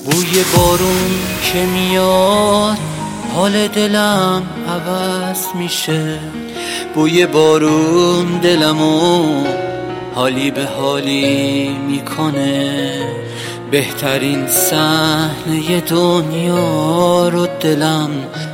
بوی بارون که میاد حال دلم عوض میشه. بوی بارون دلمو حالی به حالی میکنه. بهترین صحنه دنیا رو دلم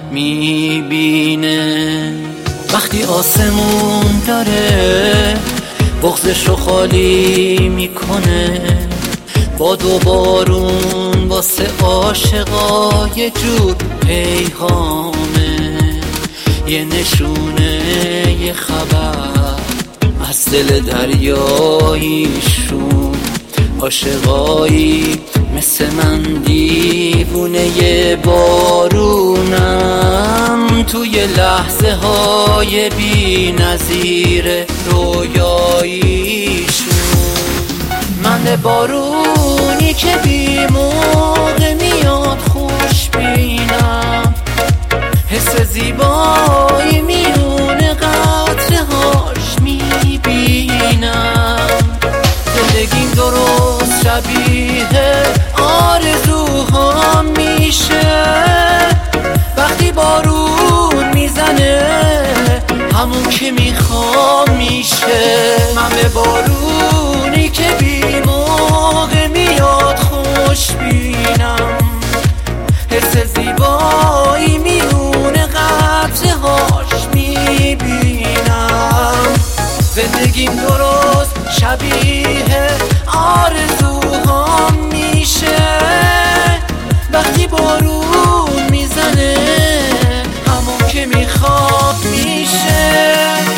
میبینه. وقتی آسمون داره بغضش رو خالی میکنه. باد و بارون واسه عاشقا یه جور پیغامه، یه نشونه، یه خبر از دل دریاییشون. عاشقایی مثل من دیوونه بارونم، توی لحظه های بی نظیر رویاییشون. من بارونی که بی موقع میاد خوش بینم، حس زیبایی میونه قطره هاش میبینم. زندگیم درست شبیه آرزوهام میشه. وقتی بارون میزنه همون که میخوام میشه. من به بارونی که بی موقع میاد خوش بینم، حس زیبایی میونه قطره هاش میبینم. زندگیم درست شبیه آرزوهام میشه. وقتی بارون میزنه همون که میخوام میشه.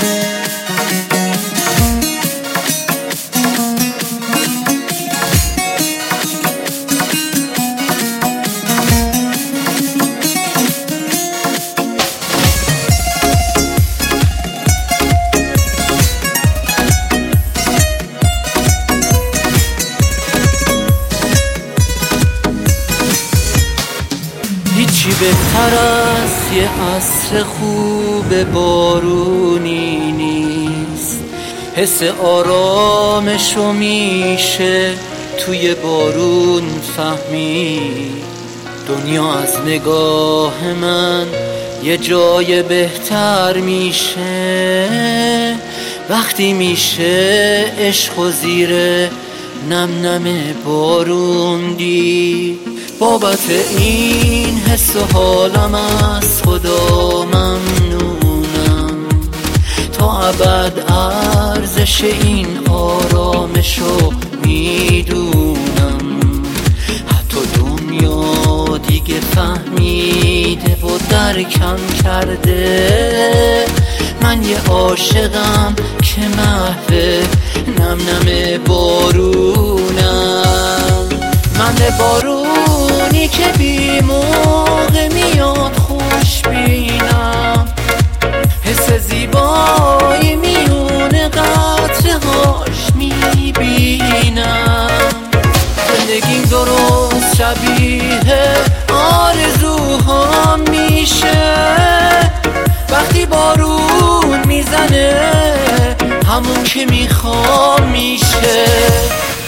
هیچی بهتر از یه عصر خوب بارونی نیست. حس آرامشو میشه توی بارون فهمید. دنیا از نگاه من یه جای بهتر میشه وقتی میشه عشق و زیر نم نم بارون دید. بابت این حس و حالم از خدا ممنونم. تا ابد ارزش این آرامشو میدونم. حتی دنیا دیگه فهمیده و درکم کرده. من یه عاشقم که محو نم نم بارونم. من بارونی که بی موقع میاد خوش بینم، حس زیبایی میونه قطره هاش میبینم. زندگیم درست شبیه آرزوهام میشه. وقتی بارون میزنه همون که میخوام میشه.